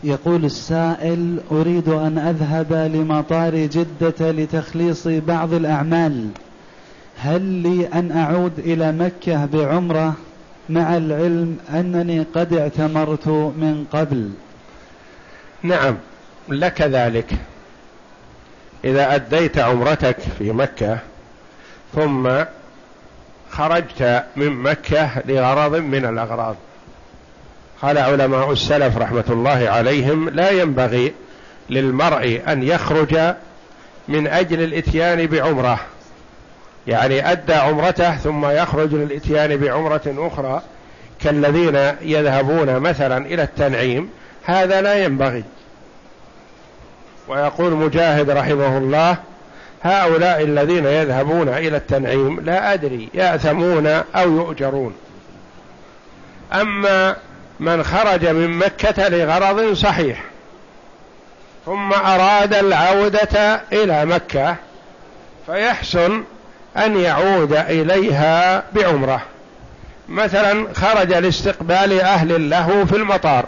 يقول السائل: أريد أن أذهب لمطار جدة لتخليص بعض الأعمال، هل لي أن أعود إلى مكة بعمرة مع العلم أنني قد اعتمرت من قبل؟ نعم لك ذلك. إذا أديت عمرتك في مكة ثم خرجت من مكة لغرض من الأغراض، قال علماء السلف رحمة الله عليهم: لا ينبغي للمرء أن يخرج من أجل الإتيان بعمرة، يعني أدى عمرته ثم يخرج للإتيان بعمرة أخرى كالذين يذهبون مثلا إلى التنعيم، هذا لا ينبغي. ويقول مجاهد رحمه الله: هؤلاء الذين يذهبون إلى التنعيم لا أدري يأثمون أو يؤجرون. أما من خرج من مكة لغرض صحيح ثم أراد العودة إلى مكة فيحسن أن يعود إليها بعمرة، مثلا خرج لاستقبال أهل له في المطار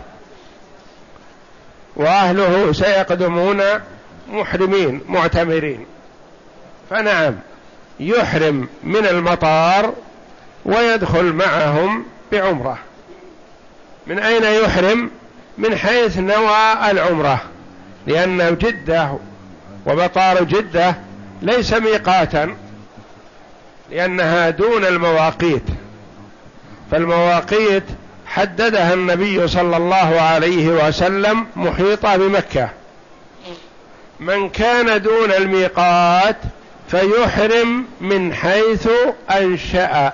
وأهله سيقدمون محرمين معتمرين، فنعم يحرم من المطار ويدخل معهم بعمرة. من أين يحرم؟ من حيث نوى العمرة، لأن جدة ومطار جدة ليس ميقاتا، لأنها دون المواقيت، فالمواقيت حددها النبي صلى الله عليه وسلم محيطة بمكة. من كان دون الميقات فيحرم من حيث أنشأ.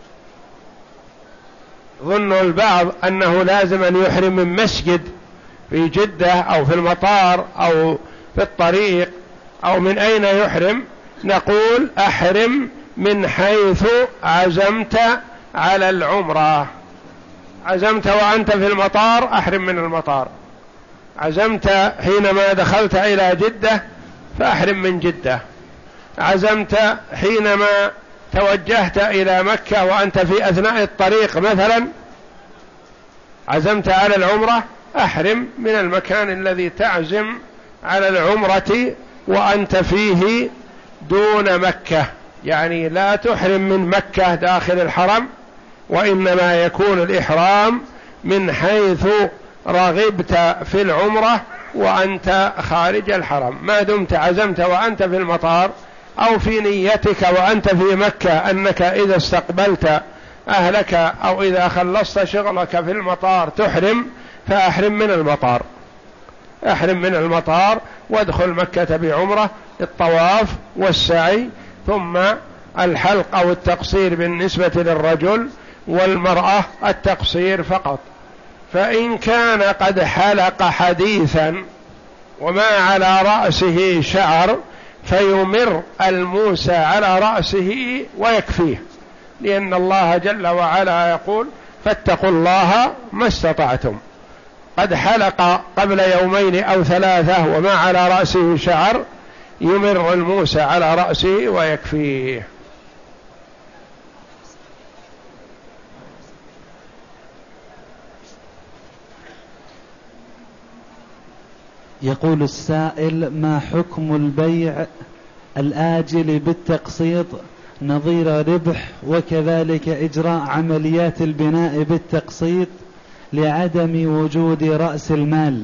ظن البعض أنه لازم أن يحرم من مسجد في جدة أو في المطار أو في الطريق أو من أين يحرم؟ نقول: أحرم من حيث عزمت على العمرة. عزمت وأنت في المطار، أحرم من المطار. عزمت حينما دخلت إلى جدة فأحرم من جدة. عزمت حينما توجهت إلى مكة وأنت في أثناء الطريق مثلا عزمت على العمرة، أحرم من المكان الذي تعزم على العمرة وأنت فيه دون مكة، يعني لا تحرم من مكة داخل الحرم، وإنما يكون الإحرام من حيث رغبت في العمرة وأنت خارج الحرم. ما دمت عزمت وأنت في المطار أو في نيتك وأنت في مكة أنك إذا استقبلت أهلك أو إذا خلصت شغلك في المطار تحرم، فأحرم من المطار. أحرم من المطار وادخل مكة بعمرة، الطواف والسعي، ثم الحلق أو التقصير بالنسبة للرجل، والمرأة التقصير فقط. فإن كان قد حلق حديثا وما على رأسه شعر فيمر الموسى على رأسه ويكفيه، لأن الله جل وعلا يقول: فاتقوا الله ما استطعتم. قد حلق قبل يومين أو ثلاثة وما على رأسه شعر، يمر الموسى على رأسه ويكفيه. يقول السائل: ما حكم البيع الآجل بالتقسيط نظير ربح، وكذلك إجراء عمليات البناء بالتقسيط لعدم وجود رأس المال؟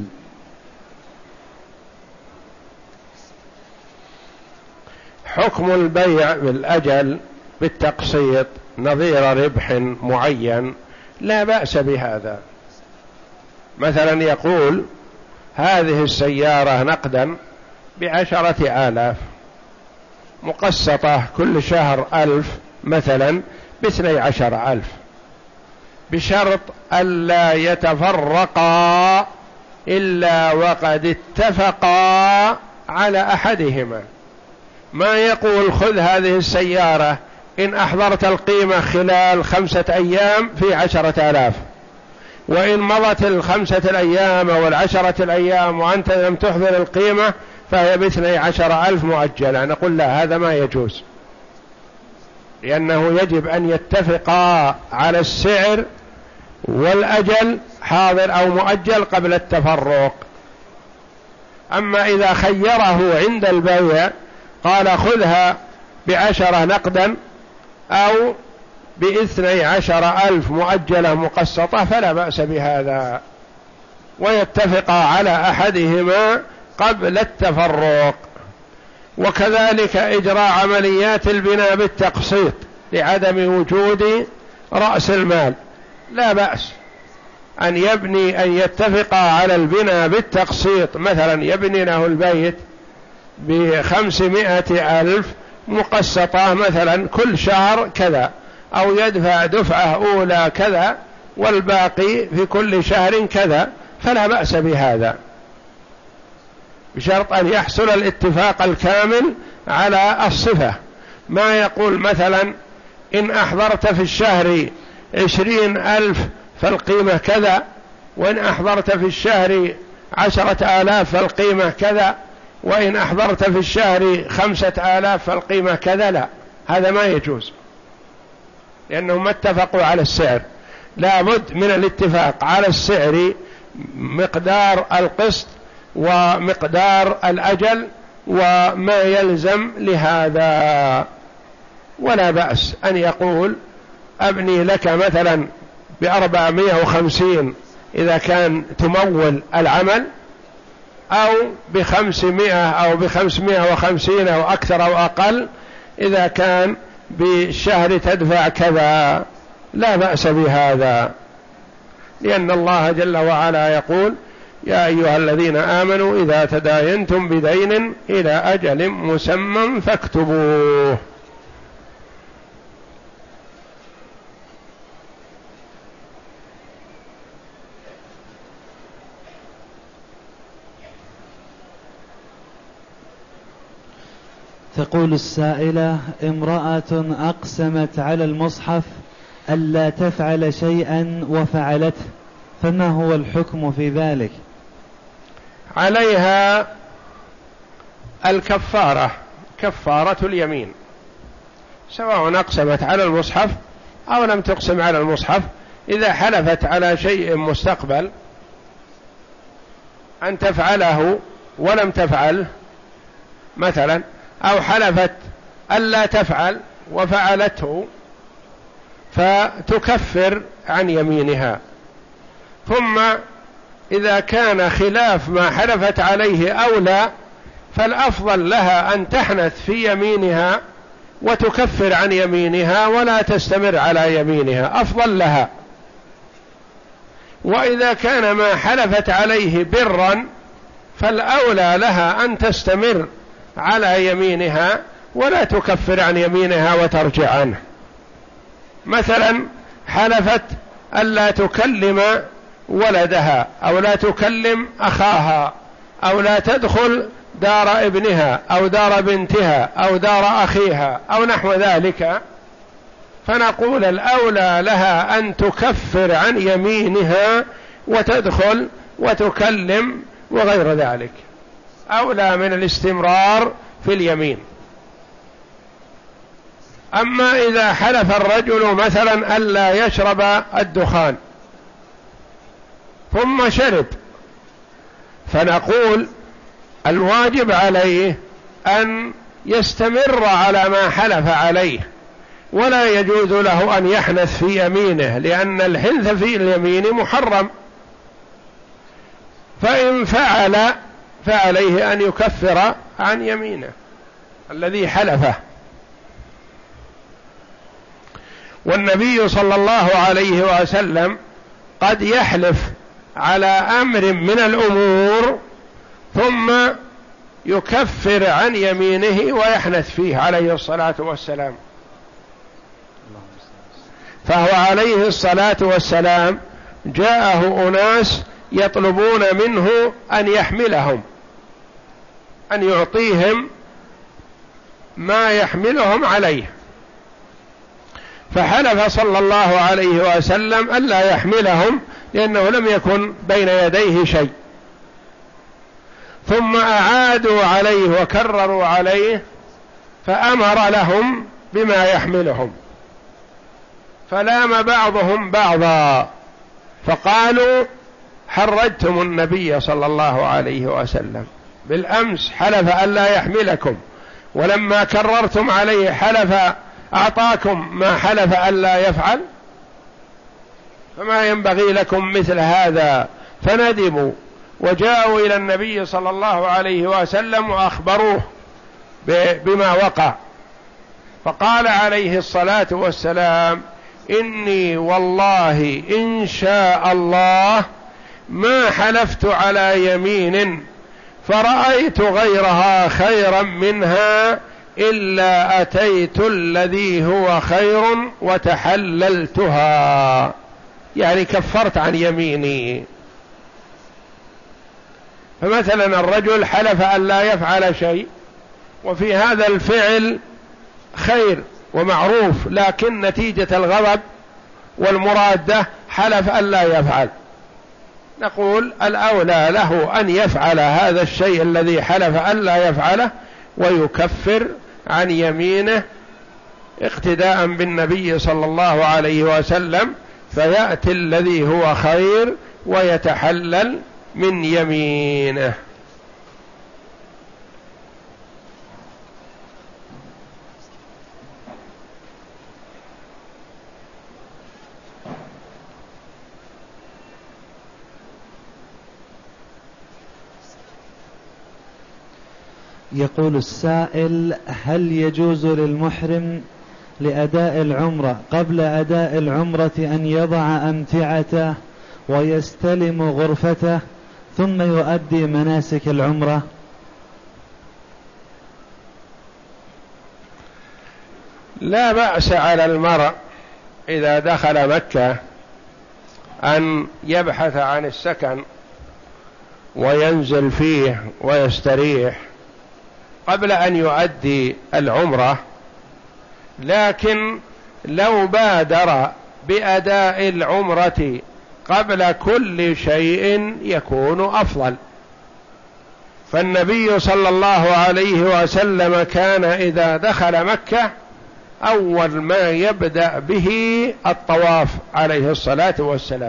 حكم البيع بالأجل بالتقسيط نظير ربح معين لا بأس بهذا. مثلا يقول: هذه السيارة نقدا ب10,000 مقسطة كل شهر 1000 مثلا ب12,000، بشرط ألا يتفرقا إلا وقد اتفقا على أحدهما. ما يقول: خذ هذه السيارة إن أحضرت القيمة خلال 5 أيام في 10,000، وإن مضت 5 الأيام أو 10 الأيام وأنت لم تحضر القيمة فهي ب12,000 مؤجلة. نقول: لا، هذا ما يجوز، لأنه يجب أن يتفقا على السعر والأجل حاضر أو مؤجل قبل التفرق. أما إذا خيره عند البيع قال خذها ب10 نقدا أو ب12,000 مؤجلة مقسطة فلا بأس بهذا، ويتفق على أحدهما قبل التفرق. وكذلك إجراء عمليات البناء بالتقسيط لعدم وجود رأس المال، لا بأس أن يتفق على البناء بالتقسيط، مثلا يبني له البيت ب500,000 مقسطة مثلا كل شهر كذا، أو يدفع دفعة أولى كذا والباقي في كل شهر كذا، فلا بأس بهذا، بشرط أن يحصل الاتفاق الكامل على الصفة. ما يقول مثلا إن أحضرت في الشهر 20,000 فالقيمة كذا، وإن أحضرت في الشهر 10,000 فالقيمة كذا، وإن أحضرت في الشهر 5,000 فالقيمة كذا، لا، هذا ما يجوز، لأنهم ما اتفقوا على السعر. لا بد من الاتفاق على السعر، مقدار القسط ومقدار الأجل وما يلزم لهذا. ولا بأس أن يقول أبني لك مثلا ب450 إذا كان تمول العمل، أو ب500 أو ب550 أو أكثر أو أقل إذا كان بالشهر تدفع كذا، لا بأس بهذا، لأن الله جل وعلا يقول يا أيها الذين آمنوا إذا تداينتم بدين إلى أجل مسمى فاكتبوه. تقول السائلة: امرأة أقسمت على المصحف ألا تفعل شيئا وفعلته، فما هو الحكم في ذلك؟ عليها الكفارة، كفارة اليمين، سواء أقسمت على المصحف أو لم تقسم على المصحف. إذا حلفت على شيء مستقبل أن تفعله ولم تفعله مثلا، أو حلفت ألا تفعل وفعلته، فتكفر عن يمينها. ثم إذا كان خلاف ما حلفت عليه أو لا، فالأفضل لها أن تحنث في يمينها وتكفر عن يمينها ولا تستمر على يمينها، أفضل لها. وإذا كان ما حلفت عليه برا، فالأولى لها أن تستمر على يمينها ولا تكفر عن يمينها وترجع عنه. مثلا حلفت ألا تكلم ولدها، أو لا تكلم أخاها، أو لا تدخل دار ابنها أو دار بنتها أو دار أخيها أو نحو ذلك، فنقول الأولى لها أن تكفر عن يمينها وتدخل وتكلم وغير ذلك، أولى من الاستمرار في اليمين. أما إذا حلف الرجل مثلا ألا يشرب الدخان ثم شرب، فنقول الواجب عليه أن يستمر على ما حلف عليه، ولا يجوز له أن يحنث في يمينه، لأن الحنث في اليمين محرم. فإن فعل فعليه أن يكفر عن يمينه الذي حلفه. والنبي صلى الله عليه وسلم قد يحلف على أمر من الأمور ثم يكفر عن يمينه ويحنث فيه عليه الصلاة والسلام. فهو عليه الصلاة والسلام جاءه أناس يطلبون منه أن يحملهم، أن يعطيهم ما يحملهم عليه، فحلف صلى الله عليه وسلم ألا يحملهم لأنه لم يكن بين يديه شيء، ثم أعادوا عليه وكرروا عليه فأمر لهم بما يحملهم، فلام بعضهم بعضا فقالوا حرجتم النبي صلى الله عليه وسلم، بالأمس حلف ألا يحملكم، ولما كررتم عليه حلف أعطاكم ما حلف ألا يفعل، فما ينبغي لكم مثل هذا. فندموا وجاءوا إلى النبي صلى الله عليه وسلم وأخبروه بما وقع، فقال عليه الصلاة والسلام: إني والله إن شاء الله ما حلفت على يمين فرأيت غيرها خيرا منها إلا أتيت الذي هو خير وتحللتها، يعني كفرت عن يميني. فمثلا الرجل حلف أن لا يفعل شيء، وفي هذا الفعل خير ومعروف، لكن نتيجة الغضب والمرادة حلف أن لا يفعل، نقول الأولى له أن يفعل هذا الشيء الذي حلف أن لا يفعله ويكفر عن يمينه اقتداء بالنبي صلى الله عليه وسلم، فيأتي الذي هو خير ويتحلل من يمينه. يقول السائل: هل يجوز للمحرم لأداء العمرة قبل أداء العمرة أن يضع أمتعته ويستلم غرفته ثم يؤدي مناسك العمرة؟ لا بأس على المرء إذا دخل مكة أن يبحث عن السكن وينزل فيه ويستريح قبل أن يؤدي العمرة، لكن لو بادر بأداء العمرة قبل كل شيء يكون أفضل. فالنبي صلى الله عليه وسلم كان إذا دخل مكة أول ما يبدأ به الطواف عليه الصلاة والسلام،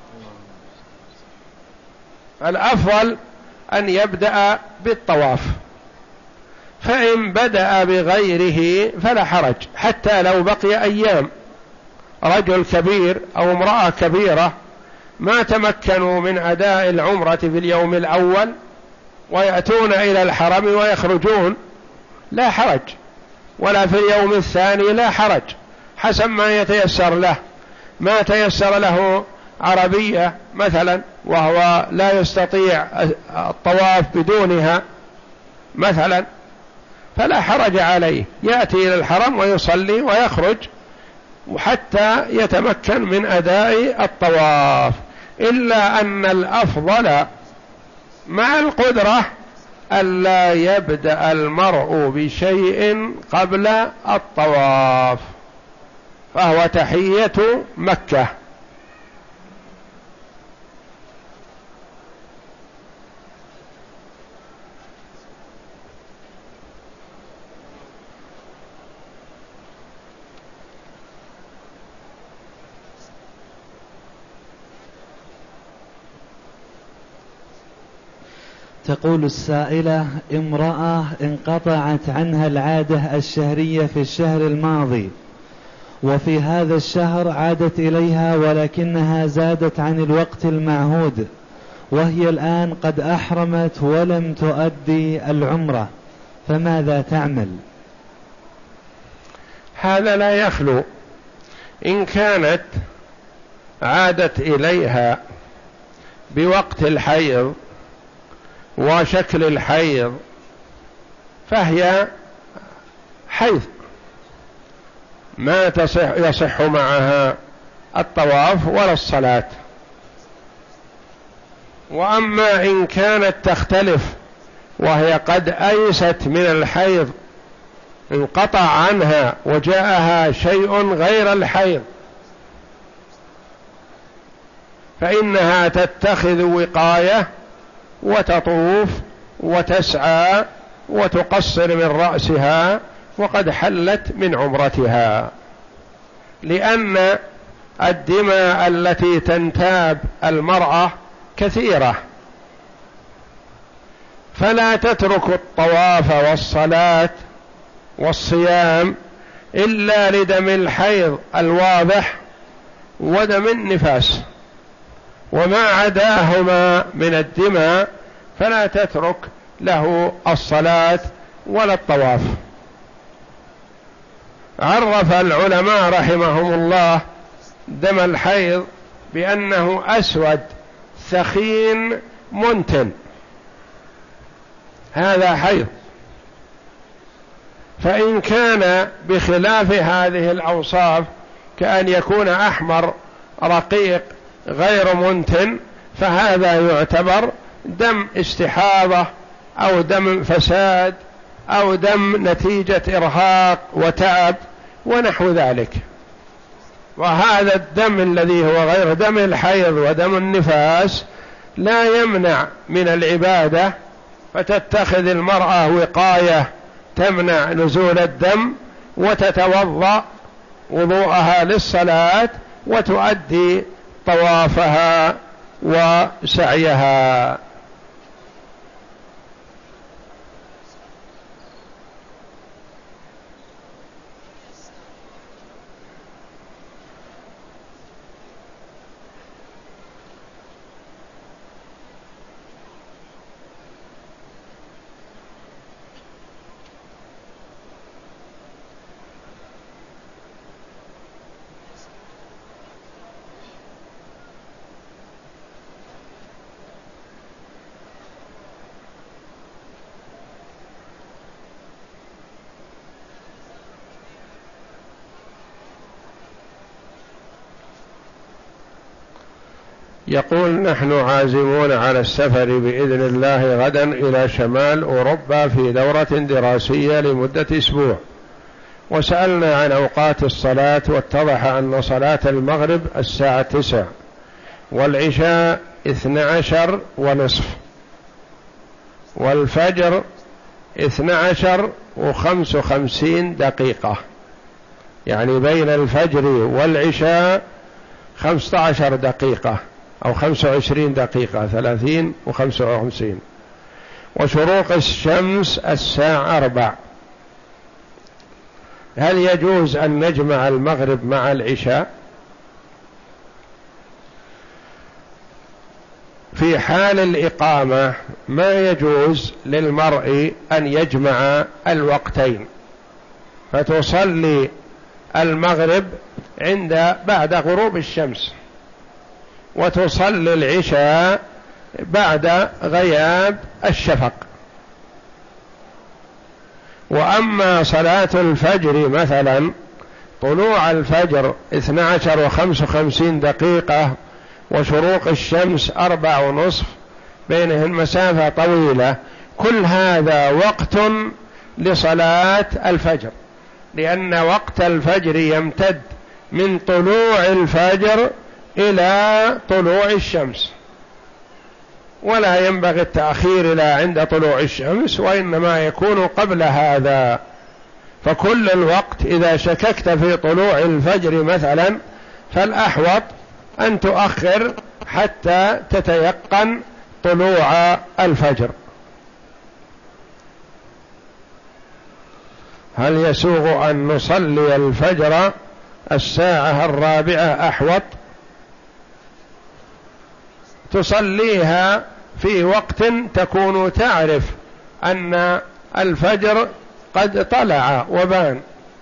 الأفضل أن يبدأ بالطواف، فإن بدأ بغيره فلا حرج، حتى لو بقي أيام. رجل كبير أو امرأة كبيرة ما تمكنوا من أداء العمرة في اليوم الأول ويأتون إلى الحرم ويخرجون لا حرج، ولا في اليوم الثاني لا حرج، حسب ما يتيسر له. ما تيسر له عربية مثلا وهو لا يستطيع الطواف بدونها مثلا فلا حرج عليه، يأتي إلى الحرم ويصلي ويخرج حتى يتمكن من أداء الطواف. إلا أن الأفضل مع القدرة ألا يبدأ المرء بشيء قبل الطواف، فهو تحية مكة. تقول السائلة: امرأة انقطعت عنها العادة الشهرية في الشهر الماضي، وفي هذا الشهر عادت إليها ولكنها زادت عن الوقت المعهود، وهي الآن قد أحرمت ولم تؤدي العمرة، فماذا تعمل؟ هذا لا يخلو. إن كانت عادت إليها بوقت الحيض وشكل الحيض فهي حيض ما يصح معها الطواف ولا الصلاة. وأما إن كانت تختلف وهي قد أيست من الحيض، انقطع عنها وجاءها شيء غير الحيض، فإنها تتخذ وقاية وتطوف وتسعى وتقصر من رأسها وقد حلت من عمرتها، لأن الدماء التي تنتاب المرأة كثيرة، فلا تترك الطواف والصلاة والصيام إلا لدم الحيض الواضح ودم النفاس، وما عداهما من الدماء فلا تترك له الصلاة ولا الطواف. عرف العلماء رحمهم الله دم الحيض بأنه أسود ثخين منتن، هذا حيض. فإن كان بخلاف هذه الأوصاف كأن يكون أحمر رقيق غير منتن فهذا يعتبر دم استحاضة أو دم فساد أو دم نتيجة إرهاق وتعب ونحو ذلك. وهذا الدم الذي هو غير دم الحيض ودم النفاس لا يمنع من العبادة، فتتخذ المرأة وقاية تمنع نزول الدم وتتوضأ وضوءها للصلاة وتؤدي طوافها وسعيها. يقول: نحن عازمون على السفر بإذن الله غدا إلى شمال أوروبا في دورة دراسية لمدة أسبوع، وسألنا عن أوقات الصلاة، واتضح أن صلاة المغرب الساعة 9 والعشاء 12:30 والفجر 12:55 دقيقة، يعني بين الفجر والعشاء 15 دقيقة أو 25 دقيقة، 30 و55. وشروق الشمس الساعة 4. هل يجوز أن نجمع المغرب مع العشاء؟ في حال الإقامة ما يجوز للمرء أن يجمع الوقتين، فتصلي المغرب بعد غروب الشمس، وتصلي العشاء بعد غياب الشفق. وأما صلاة الفجر مثلا طلوع الفجر 12:55 دقيقة وشروق الشمس 4:30، بينهن مسافة طويلة، كل هذا وقت لصلاة الفجر، لأن وقت الفجر يمتد من طلوع الفجر إلى طلوع الشمس، ولا ينبغي التأخير إلى عند طلوع الشمس، وإنما يكون قبل هذا. فكل الوقت إذا شككت في طلوع الفجر مثلا فالأحوط أن تؤخر حتى تتيقن طلوع الفجر. هل يسوغ أن نصلي الفجر الساعة 4 أحوط؟ تصليها في وقت تكون تعرف أن الفجر قد طلع وبان،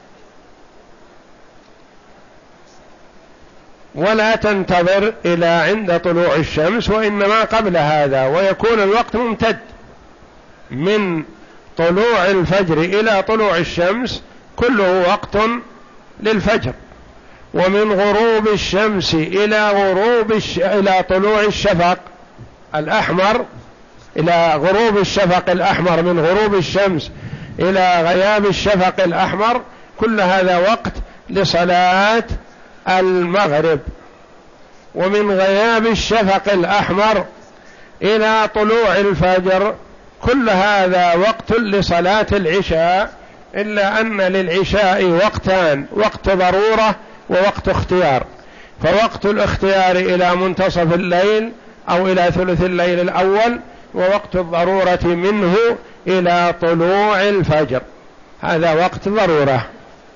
ولا تنتظر إلى عند طلوع الشمس، وإنما قبل هذا، ويكون الوقت ممتد من طلوع الفجر إلى طلوع الشمس، كله وقت للفجر. ومن غروب الشمس إلى طلوع الشفق الأحمر، إلى غروب الشفق الأحمر، من غروب الشمس إلى غياب الشفق الأحمر، كل هذا وقت لصلاة المغرب. ومن غياب الشفق الأحمر إلى طلوع الفجر كل هذا وقت لصلاة العشاء، إلا أن للعشاء وقتان: وقت ضرورة ووقت اختيار. فوقت الاختيار إلى منتصف الليل أو إلى ثلث الليل الأول، ووقت الضرورة منه إلى طلوع الفجر، هذا وقت ضرورة.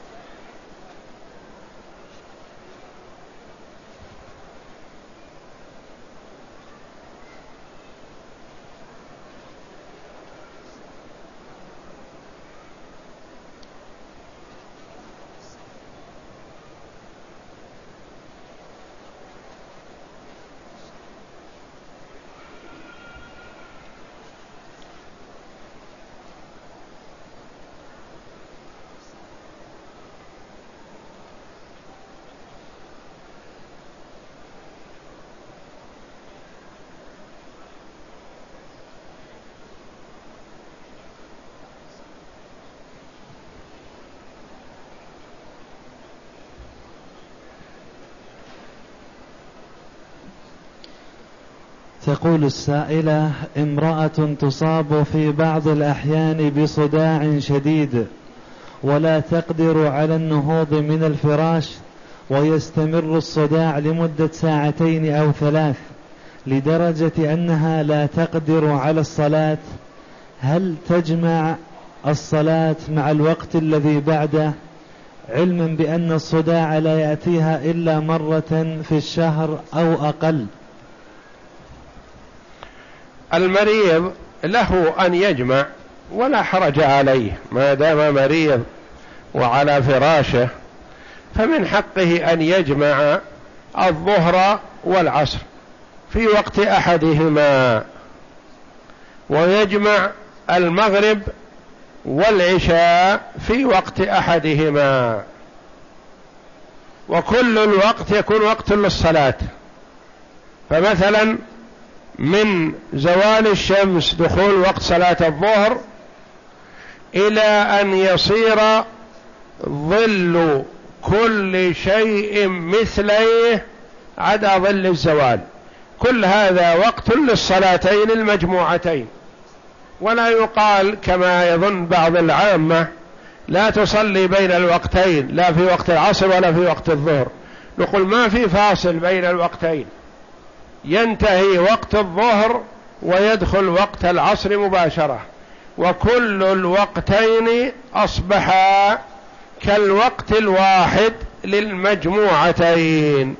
تقول السائلة: امرأة تصاب في بعض الأحيان بصداع شديد ولا تقدر على النهوض من الفراش، ويستمر الصداع لمدة 2 أو 3 لدرجة أنها لا تقدر على الصلاة، هل تجمع الصلاة مع الوقت الذي بعده، علما بأن الصداع لا يأتيها إلا مرة في الشهر أو أقل؟ المريض له أن يجمع ولا حرج عليه، ما دام مريض وعلى فراشه فمن حقه أن يجمع الظهر والعصر في وقت أحدهما، ويجمع المغرب والعشاء في وقت أحدهما، وكل الوقت يكون وقت للصلاة. فمثلا من زوال الشمس دخول وقت صلاة الظهر إلى أن يصير ظل كل شيء مثليه عدا ظل الزوال، كل هذا وقت للصلاتين المجموعتين. ولا يقال كما يظن بعض العامة لا تصلي بين الوقتين، لا في وقت العصر ولا في وقت الظهر، نقول ما في فاصل بين الوقتين، ينتهي وقت الظهر ويدخل وقت العصر مباشرة، وكل الوقتين أصبحا كالوقت الواحد للمجموعتين.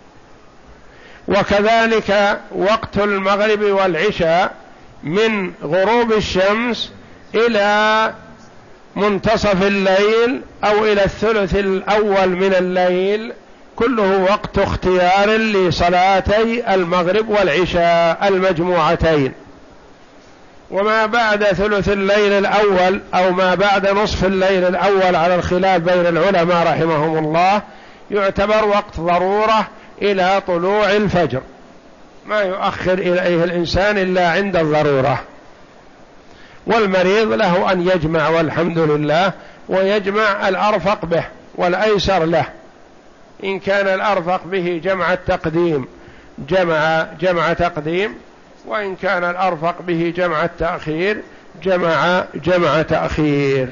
وكذلك وقت المغرب والعشاء من غروب الشمس إلى منتصف الليل أو إلى الثلث الأول من الليل كله وقت اختيار لصلاتي المغرب والعشاء المجموعتين. وما بعد ثلث الليل الأول أو ما بعد نصف الليل الأول على الخلاف بين العلماء رحمهم الله يعتبر وقت ضرورة إلى طلوع الفجر، ما يؤخر إليه الإنسان إلا عند الضرورة. والمريض له أن يجمع والحمد لله، ويجمع الأرفق به والأيسر له، إن كان الأرفق به جمع التقديم جمع تقديم، وإن كان الأرفق به جمع التأخير جمع تأخير.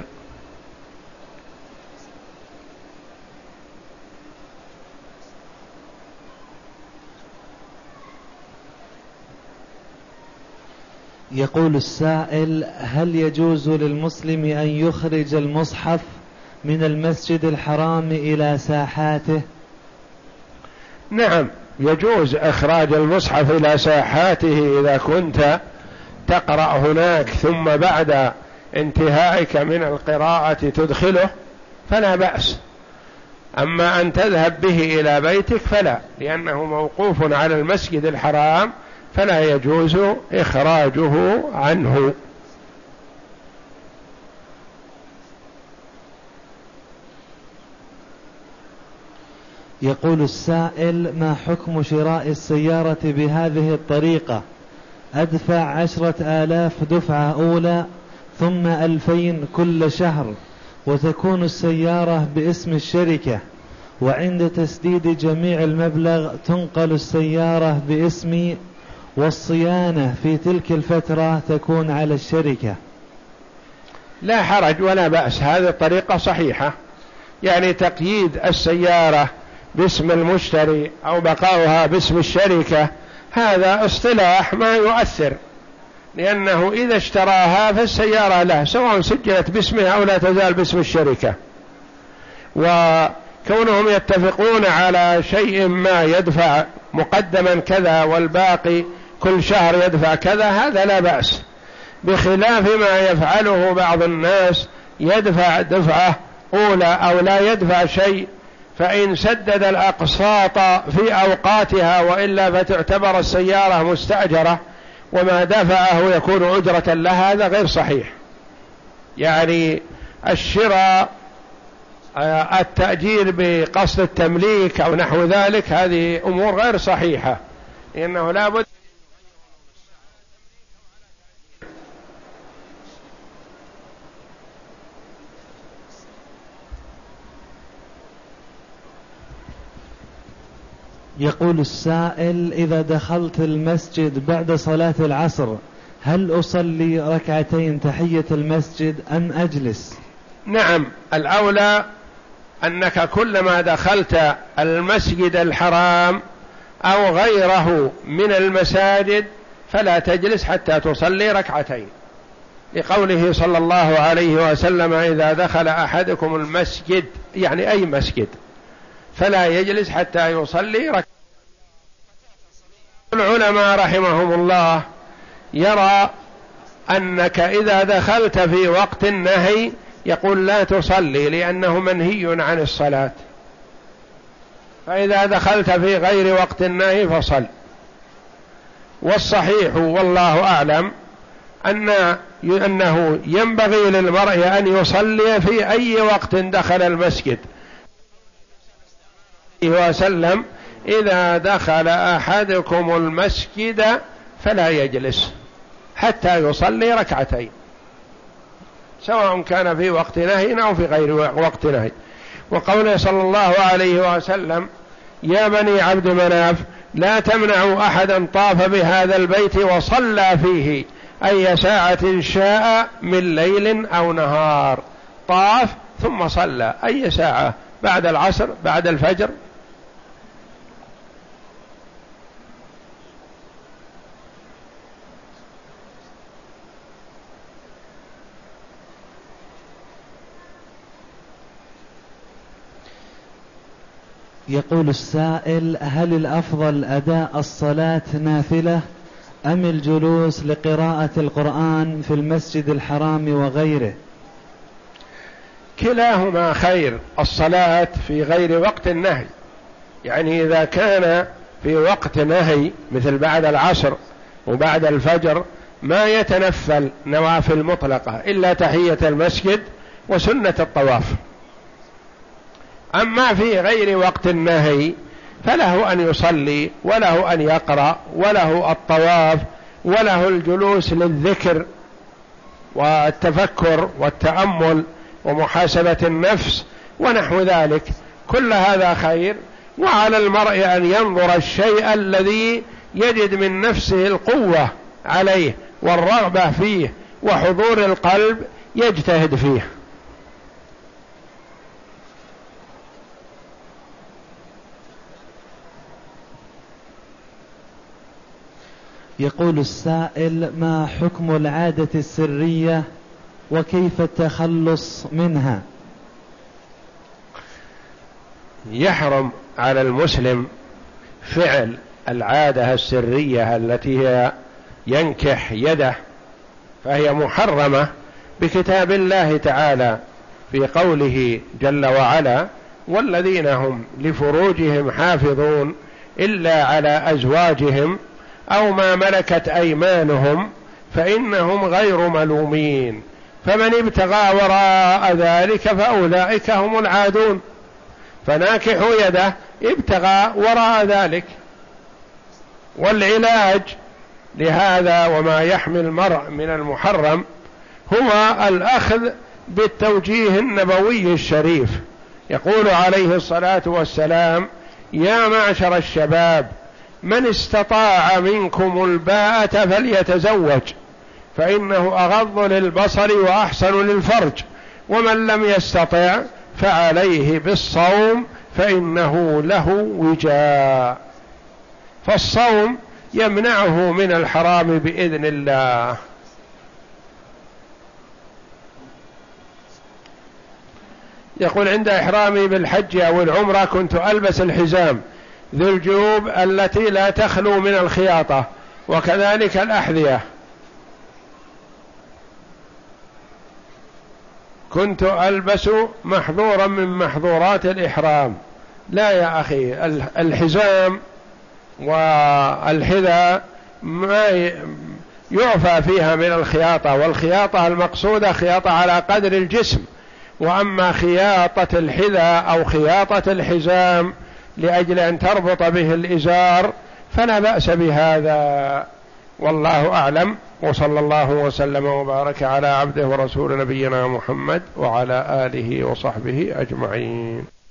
يقول السائل: هل يجوز للمسلم أن يخرج المصحف من المسجد الحرام إلى ساحاته؟ نعم، يجوز إخراج المصحف إلى ساحاته إذا كنت تقرأ هناك ثم بعد انتهائك من القراءة تدخله فلا بأس، أما أن تذهب به إلى بيتك فلا، لأنه موقوف على المسجد الحرام فلا يجوز إخراجه عنه. يقول السائل: ما حكم شراء السيارة بهذه الطريقة؟ أدفع 10,000 دفعة أولى ثم 2000 كل شهر، وتكون السيارة باسم الشركة، وعند تسديد جميع المبلغ تنقل السيارة باسمي، والصيانة في تلك الفترة تكون على الشركة. لا حرج ولا بأس، هذه الطريقة صحيحة، يعني تقييد السيارة باسم المشتري أو بقاؤها باسم الشركة هذا اصطلاح ما يؤثر، لأنه إذا اشتراها فالسيارة له سواء سجلت باسمه أو لا تزال باسم الشركة، وكونهم يتفقون على شيء ما يدفع مقدما كذا والباقي كل شهر يدفع كذا هذا لا بأس، بخلاف ما يفعله بعض الناس يدفع دفعة أولى أو لا يدفع شيء، فإن سدد الأقساط في أوقاتها وإلا فتعتبر السيارة مستأجرة وما دفعه يكون أجرة لها، هذا غير صحيح. يعني الشراء التأجير بقصد التمليك أو نحو ذلك هذه أمور غير صحيحة، لأنه لا بد. يقول السائل: إذا دخلت المسجد بعد صلاة العصر هل أصلي ركعتين تحية المسجد أم أجلس؟ نعم، الأولى أنك كلما دخلت المسجد الحرام أو غيره من المساجد فلا تجلس حتى تصلي ركعتين، لقوله صلى الله عليه وسلم: إذا دخل أحدكم المسجد، يعني أي مسجد، فلا يجلس حتى يصلي ركعتين. العلماء رحمهم الله يرى أنك إذا دخلت في وقت النهي يقول لا تصلي لأنه منهي عن الصلاة، فإذا دخلت في غير وقت النهي فصل. والصحيح والله أعلم أنه ينبغي للمرء أن يصلي في أي وقت دخل المسجد وسلم: إذا دخل أحدكم المسجد فلا يجلس حتى يصلي ركعتين، سواء كان في وقت نهي أو في غير وقت نهي. وقوله صلى الله عليه وسلم: يا بني عبد مناف لا تمنعوا أحدا طاف بهذا البيت وصلى فيه أي ساعة شاء من ليل أو نهار. طاف ثم صلى أي ساعة، بعد العصر، بعد الفجر. يقول السائل: هل الأفضل أداء الصلاة نافلة أم الجلوس لقراءة القرآن في المسجد الحرام وغيره؟ كلاهما خير. الصلاة في غير وقت النهي، يعني إذا كان في وقت نهي مثل بعد العصر وبعد الفجر ما يتنفل نوافل مطلقة إلا تحية المسجد وسنة الطواف. أما في غير وقت النهي فله أن يصلي وله أن يقرأ وله الطواف وله الجلوس للذكر والتفكر والتأمل ومحاسبة النفس ونحو ذلك، كل هذا خير. وعلى المرء أن ينظر الشيء الذي يجد من نفسه القوة عليه والرغبة فيه وحضور القلب يجتهد فيه. يقول السائل: ما حكم العادة السرية وكيف التخلص منها؟ يحرم على المسلم فعل العادة السرية التي هي ينكح يده، فهي محرمة بكتاب الله تعالى في قوله جل وعلا: والذين هم لفروجهم حافظون إلا على أزواجهم أو ما ملكت أيمانهم فإنهم غير ملومين، فمن ابتغى وراء ذلك فأولئك هم العادون. فناكح يده ابتغى وراء ذلك. والعلاج لهذا وما يحمي المرء من المحرم هو الأخذ بالتوجيه النبوي الشريف. يقول عليه الصلاة والسلام: يا معشر الشباب من استطاع منكم الباءة فليتزوج فإنه أغض للبصر وأحسن للفرج، ومن لم يستطع فعليه بالصوم فإنه له وجاء. فالصوم يمنعه من الحرام بإذن الله. يقول عند إحرامي بالحج أو العمرة كنت ألبس الحزام ذو الجيوب التي لا تخلو من الخياطة، وكذلك الأحذية. كنت ألبس محظورا من محظورات الإحرام. لا يا أخي، الحزام والحذاء ما يعفى فيها من الخياطة، والخياطة المقصودة خياطة على قدر الجسم، وأما خياطة الحذاء أو خياطة الحزام لأجل أن تربط به الإزار فلا بأس بهذا، والله أعلم. وصلى الله وسلم وبارك على عبده ورسول نبينا محمد وعلى آله وصحبه أجمعين.